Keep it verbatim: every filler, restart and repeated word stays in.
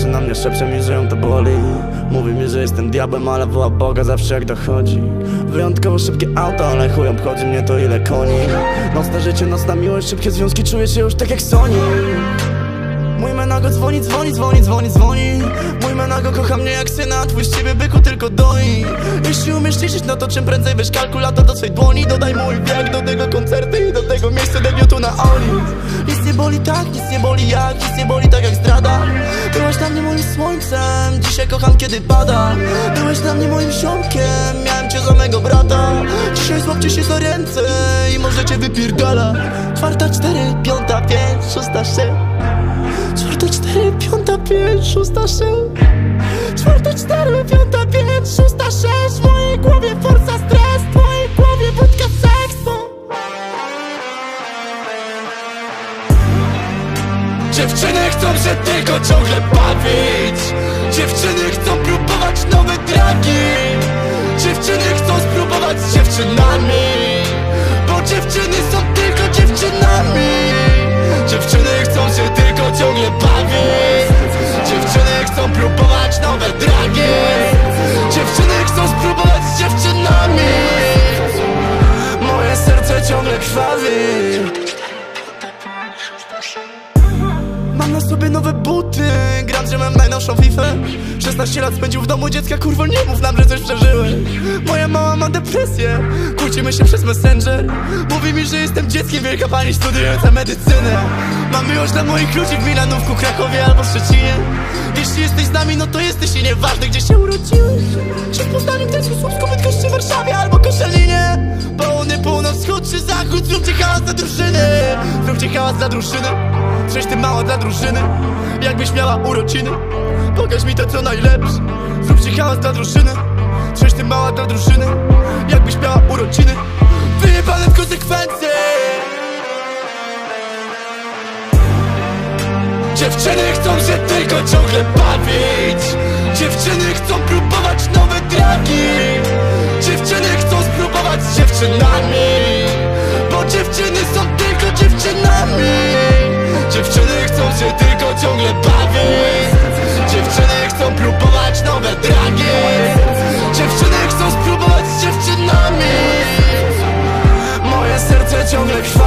patrzy na mnie, szepcze mi, że ją to boli. Mówi mi, że jestem diabłem, ale woła Boga zawsze jak dochodzi. Wyjątkowo szybkie auto, ale chuj obchodzi mnie to ile koni. Nocne życie, nocna miłość, szybkie związki, czuję się już tak jak Sony. Mój menago dzwoni, dzwoni, dzwoni, dzwoni, dzwoni. Mój menago kocha mnie jak syna, twój z ciebie byku tylko doi. Jeśli umiesz liczyć, no to czym prędzej weź kalkulator do swej dłoni. Dodaj mój wiek do tego koncerty i do tego miejsca debiutu na Oli. Nic nie boli tak, nic nie boli jak, nic nie boli tak jak zdrada. Byłaś dla mnie moim słońcem, dzisiaj kocham kiedy pada. Byłeś dla mnie moim ziomkiem, miałem cię za mego brata. Dzisiaj złapcie się za ręce i możecie wypierdalać. Czwarta, cztery, piąta, pięć, szósta, sześć. Czwarta, cztery, piąta, pięć, szósta, sześć. Czwarta, cztery, piąta, pięć, szósta, sześć. W mojej głowie forsa, stres, w mojej głowie wódka, seks, bo... Dziewczyny chcą się tylko ciągle bawić. Dziewczyny chcą próbować nowe dragi. Dziewczyny chcą spróbować z dziewczynami, bo dziewczyny są tylko dziewczynami. Dziewczyny chcą się tylko ciągle bawić. Dziewczyny chcą próbować nowe dragi. Dziewczyny chcą spróbować z dziewczynami. Moje serce ciągle krwawi. Mam na sobie nowe buty, gram, że mam najnowszą fifę. szesnaście lat spędził w domu dziecka, kurwo nie mów nam, że coś przeżyłeś. Moja mama ma depresję, kłócimy się przez Messenger. Mówi mi, że jestem dzieckiem, wielka pani studiująca medycynę. Mam miłość dla moich ludzi w Milanówku, Krakowie albo Szczecinie. Jeśli jesteś z nami, no to jesteś i nieważne gdzie się urodziłeś. Czy w Poznaniu, Gdańsku, Słupsku, Bydgoszczy, Warszawie albo Koszalinie. Południe, północ, wschód czy zachód, zróbcie hałas dla drużyny. Zróbcie hałas dla drużyny. Przecież ty mała dla drużyny, jakbyś miała urodziny. Pokaż mi to co najlepsze. Zróbcie hałas dla drużyny. Przecież ty mała dla drużyny, jakbyś miała urodziny. Wyjebane w konsekwencje. Dziewczyny chcą się tylko ciągle bawić. Dziewczyny chcą próbować nowe dragi. Dziewczyny chcą spróbować z dziewczynami, bo dziewczyny są tylko dziewczynami. Dziewczyny chcą się tylko ciągle bawić. Dziewczyny chcą próbować nowe dragi. Dziewczyny chcą spróbować z dziewczynami. Moje serce ciągle krwawi.